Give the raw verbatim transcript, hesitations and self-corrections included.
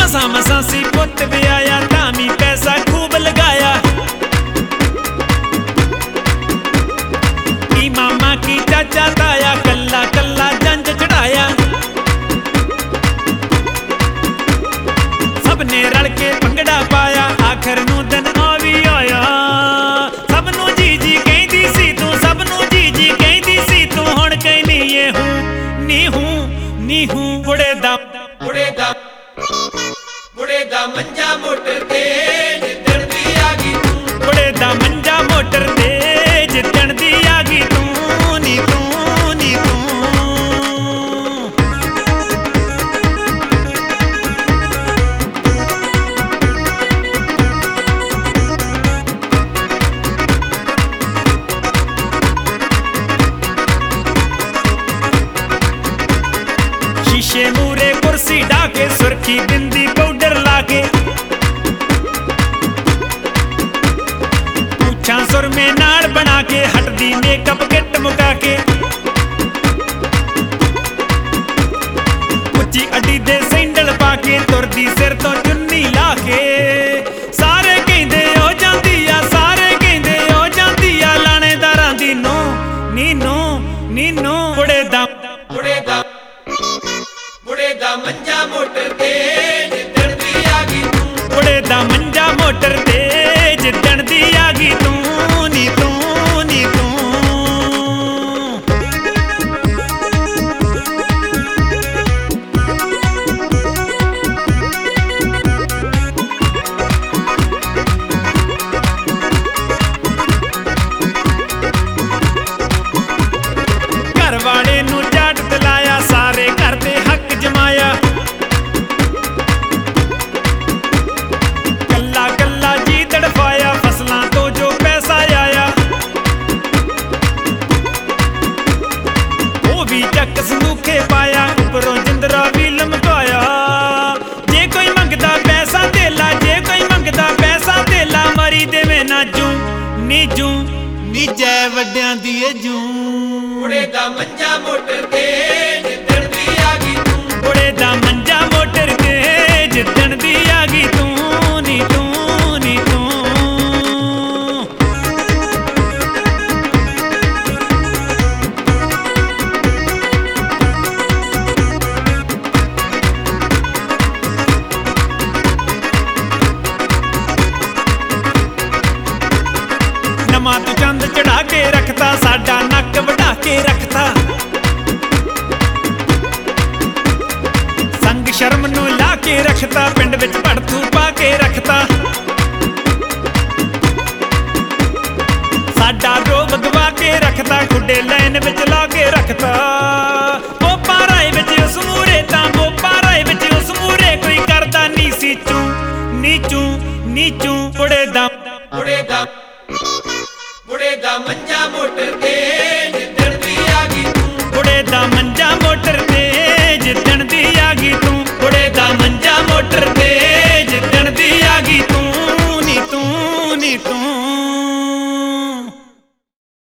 मसा मसा सी पुत ब्याया तामी पैसा खूब लगाया। की मामा की चाचा ताया कल्ला कल्ला जंज चढ़ाया। सबने रल के भंगड़ा पाया आखिर नू दिन आ भी आया। सबनू जी जी कहती सी तू सबनू जी जी कहती सी तू हुण कहनी ये हूं नी हूं नी हूं। बुढ़े दा बुढ़े दा बुढ़े दा मंजा मोटर ते जिद्दण दी आ गई तू। बुढ़े दा मंजा मोटर ते जिद्दण दी आ गई तू नी तू नी तू। शीशे मूरे कुर्सी डाके सुर्खी बिंदी पाउडर लाके पूछा सुर में नाड़ बना के हटदी मेकअप किट मुका के। उच्ची अड्डी दे सैंडल पाके तुरदी सिर तो चुन्नी लाके। सारे कहंदे ओ जांदी आ सारे कहंदे ओ जांदी आ लाणेदारां दी नो नी नो नी नो। बुढ़े दा बुढ़े दा बुढ़े दा मंजा मोटर ते जिद्दण दी आ गई तू। बुढ़े दा मंजा मोटर ते जिद्दण दी आ गई तू नी तू नी तू। घर वाले नू जाट दिलाया सारे घर दे हक जमाया। कल्ला कल्ला जी तड़फाया फसलां तो जो पैसा आया। वो भी चक संदूखे पाया उपरों जिंदरा भी लमकाया। जे कोई मंगदा पैसा देला जे कोई मंगदा पैसा देला मरी देवे ना जू नी जू नी जै वड्डियां दी ए जू। बुढ़े दा मंजा मोटर ते जिद्दण दी आ गई तू। बुढ़े दा मंजा मोटर ते जिद्दण दी आ गई तू नी तू नी तू। नमा तू चंद चढ़ा के रखता साडा नक वढ़ा के रखता। संग शर्म नू ला के रखता पिंड विच भड़थू पा के रखता। साडा रोब गवा के रखता खुडे लाइन विच ला के रखता।